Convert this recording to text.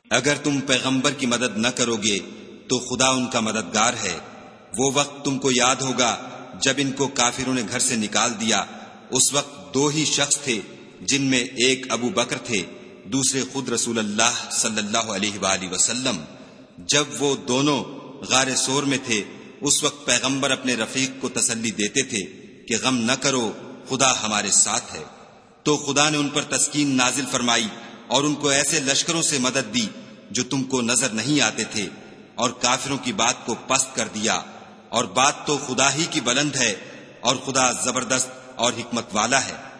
अगर तुम पैगंबर की मदद न करोगे तो खुदा उनका मददगार है। वो वक्त तुमको याद होगा जब इनको काफिरों ने घर से निकाल दिया। उस वक्त दो ही शख्स थे, जिनमें एक अबू बकर थे, दूसरे खुद रसूल अल्लाह सल्लल्लाहु अलैहि वसल्लम। जब वो दोनों गारे सोर में थे, उस वक्त पैगंबर अपने रफीक को तसल्ली देते थे कि गम न करो, खुदा हमारे साथ है। तो खुदा ने उन पर तस्कीन नाजिल फरमाई और उनको ऐसे लश्करों से मदद दी जो तुमको नजर नहीं आते थे, और काफिरों की बात को पस्त कर दिया। और बात तो खुदा ही की बुलंद है, और खुदा जबरदस्त और हिकमत वाला है।